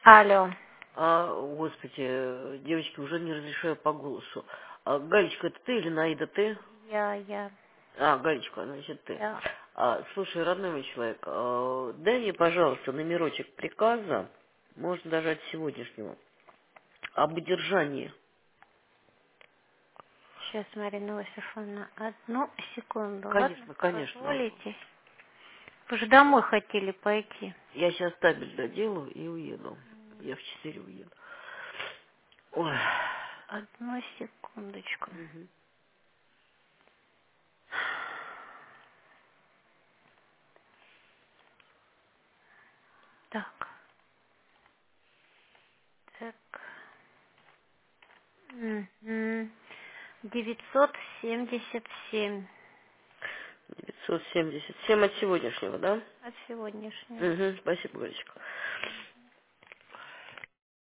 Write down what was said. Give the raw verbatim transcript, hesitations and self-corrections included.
Алло. А, господи, девочки, уже не разрешаю по голосу. А, Галечка, это ты или Наида ты? Я, я, А, Галечка, значит ты. я. А, слушай, родной мой человек, а, дай мне, пожалуйста, номерочек приказа, можно даже от сегодняшнего, об удержании. Сейчас, Марина Васильевна, одну секунду, ладно? Конечно, конечно. Позволите? Вы же домой хотели пойти. Я сейчас табель доделаю и уеду. Я в четыре уеду. Ой. Одну секундочку. Мгм. Так, так. Мгм. девятьсот семьдесят семь девятьсот семьдесят семь от сегодняшнего, да? от сегодняшнего. Угу, спасибо, Галечка.